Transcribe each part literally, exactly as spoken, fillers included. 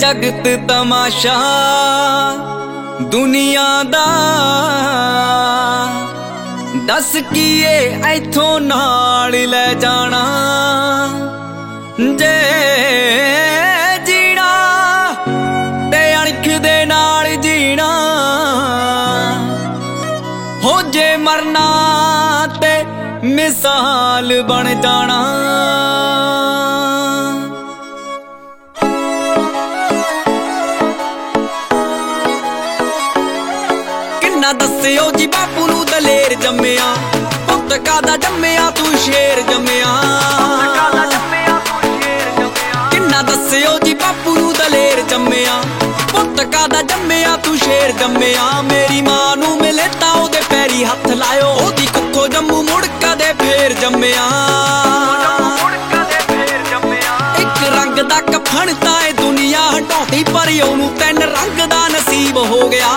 जगत तमाशा दुनिया दा दस कीए इथों नाल लै जाना जे जीना ते अणख दे नाल जीना हो जे मरना ते मिसाल बन जाना। किन्ना दस्सियो जी बापू नू दलेर जम्मिया पुत्त कादा जम्मिया तू शेर जम्मिया। किन्ना दस्सियो जी बापू नू दलेर जम्मिया पुत्त कादा जम्मिया तू शेर जम्मिया। मेरी मां नू मिले तां ओदे पैरी हथ लायो ओदी कुखों जम्मू मुड़ कदे फेर जम्मिया। इक रंग दा कफन तां ए दुनिया हटाउंदी पर ओनू तीन रंग दा नसीब हो गया।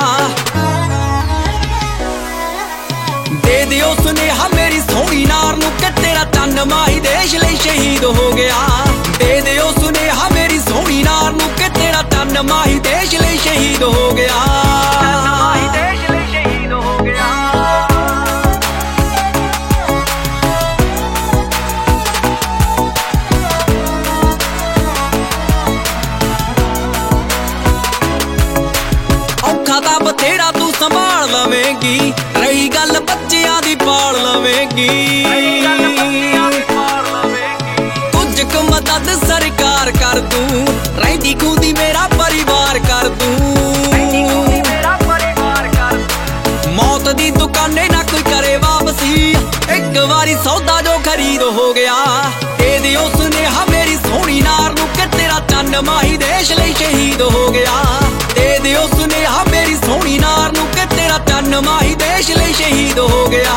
दे दियो सुनेहा मेरी सोहनी नार नू कि तेरा चन्न माही देश लई शहीद हो गया। दे दियो सुनेहा मेरी सोहनी नार नू कि तेरा चन्न माही देश लई शहीद हो गया। औखा दा बथेरा तू संभाल लवेंगी रही गल बच्चियां दी पाल लवेंगी। कुछ क मदद सरकार कर दूं रहिंदी खूंदी मेरा परिवार कर दूं। मौत दी दुकाने ना कोई करे वापसी एक बारी सौदा जो खरीद हो गया। दे दियो सुनेहा मेरी सोहनी नार नू कि तेरा चन्न माही देश लई शहीद हो गया। दे दियो सुनेहा मेरी सोहनी नार नू कि तेरा चन्न माही देश लई शहीद हो गया।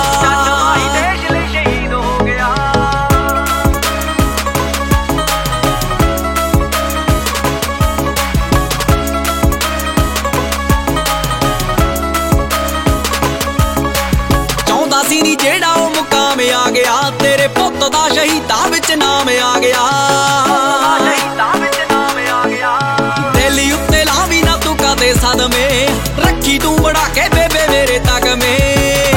चाहुंदा सी नी जेड़ा ओ मुकाम आ गया तेरे पुत्त दा शहीदां विच नाम आ गया। दिल उत्ते लावी ना तू कदे सदमे रखी तू बढ़ा के बेबे मेरे तक में।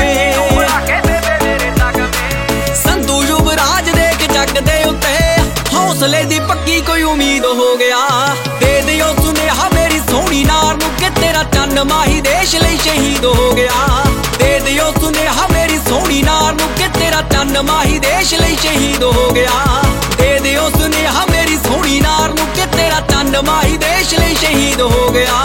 संधू युवराज देख जग दे उत्ते हौसले दी पक्की कोई उम्मीद हो गया। दे दियो सुनेहा मेरी सोहनी नार नू कि तेरा चन्न माही देश लई शहीद हो गया। दे दियो सुनेहा मेरी सोहनी नार नू कि तेरा चन्न माही देश लई शहीद हो गया। दे दियो सुनेहा मेरी सोहनी नार नू कि तेरा चन्न माही देश लई शहीद हो गया।